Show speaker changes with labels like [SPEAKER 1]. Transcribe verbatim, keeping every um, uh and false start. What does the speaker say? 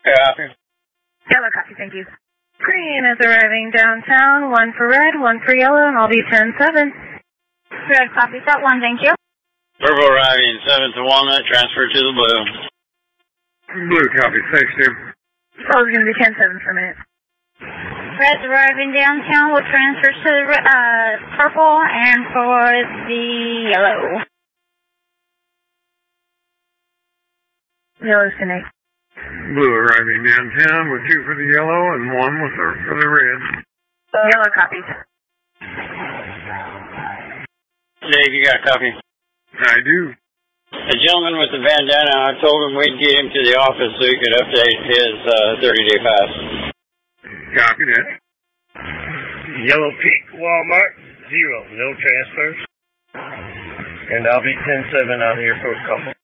[SPEAKER 1] Copy.
[SPEAKER 2] Yellow copy, thank you. Green is arriving downtown, one for red, one for yellow, and I'll be ten seven.
[SPEAKER 3] Red copy, set one, thank you.
[SPEAKER 1] Purple arriving seven to Walnut, transfer to the blue.
[SPEAKER 4] Blue copy, thanks, Jim.
[SPEAKER 2] Oh, it's going to be ten seven for a minute.
[SPEAKER 3] Red's arriving downtown, we'll transfer to the uh, purple and for the yellow.
[SPEAKER 2] Yellow's connect.
[SPEAKER 4] Blue arriving downtown with two for the yellow and one with the, for the red.
[SPEAKER 2] Yellow copies.
[SPEAKER 1] Dave, you got a copy?
[SPEAKER 4] I do.
[SPEAKER 1] The gentleman with the bandana, I told him we'd get him to the office so he could update his thirty-day uh, pass.
[SPEAKER 4] Copy that.
[SPEAKER 5] Yellow Peak, Walmart, zero, no transfers. And I'll be ten seven out here for a couple.